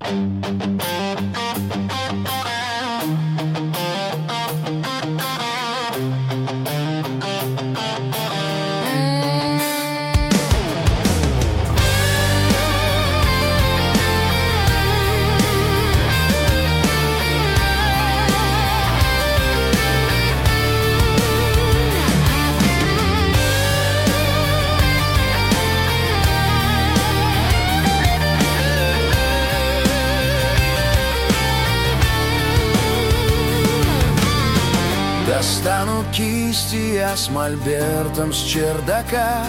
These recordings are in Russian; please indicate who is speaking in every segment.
Speaker 1: Достану кисти я с мольбертом с чердака,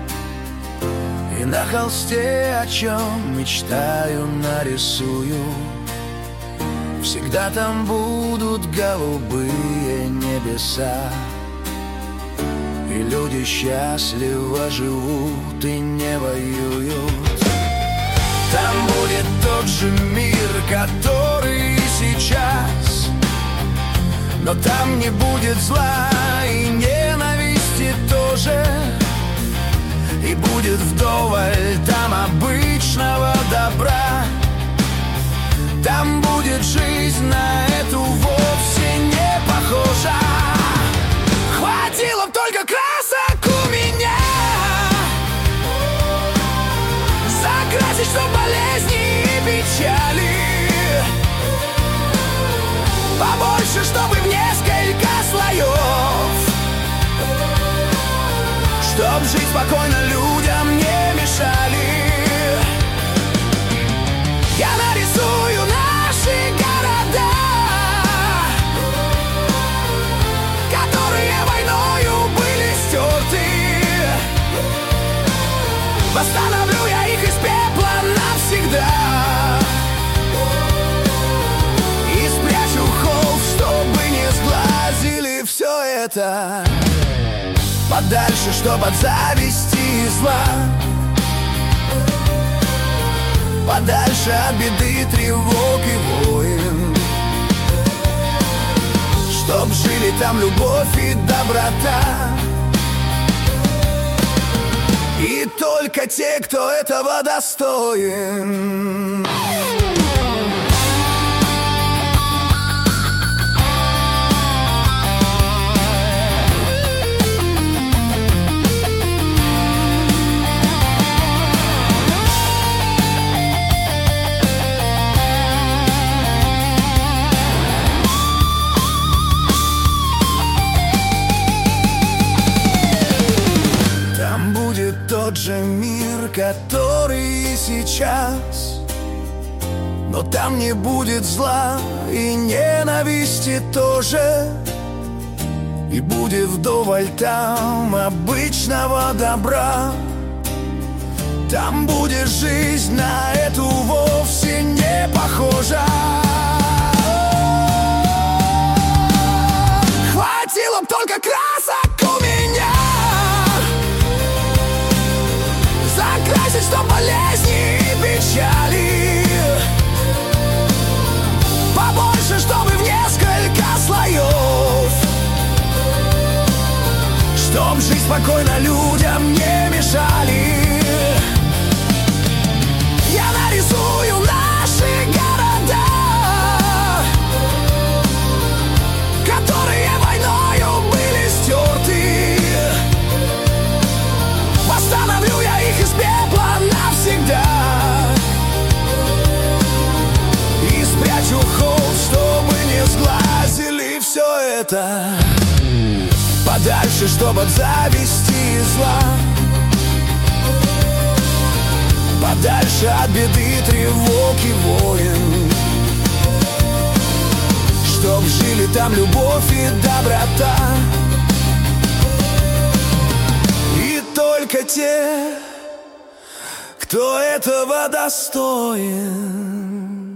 Speaker 1: и на холсте, о чем мечтаю, нарисую. Всегда там будут голубые небеса, и люди счастливо живут и не воюют. Там будет тот же мир, который и сейчас, но там не будет зла и ненависти тоже, и будет вдоволь там обычного добра. Там будет жизнь на эту вовсе не похожа. Хватило б только красок у меня закрасить, что болезни и печали, побольше, чтобы в несколько слоев, чтоб жить спокойно людям не мешали. Я нарисую наши города, которые войною были стерты. Восстановлю я их из пепла навсегда и спрячу холст, чтобы не сглазили все это подальше, чтоб от зависти и зла, подальше от беды, тревог и войн, чтоб жили там любовь и доброта, и только те, кто этого достоин. Тот же мир, который и сейчас, но там не будет зла и ненависти тоже, и будет вдоволь там обычного добра. Там будет жизнь на эту вовсе не похожа. Хватило б только красок у меня закрасить, что болезни и печали, побольше, чтобы в несколько слоев, чтоб жить спокойно людям не мешали. Я нарисую наши города, которые войною были стерты. Восстановлю я их из пепла навсегда и спрячу холст, чтобы не сглазили все это подальше, чтобы от зависти и зла, подальше от беды, тревог и войн, чтоб жили там любовь и доброта, и только те, кто этого достоин.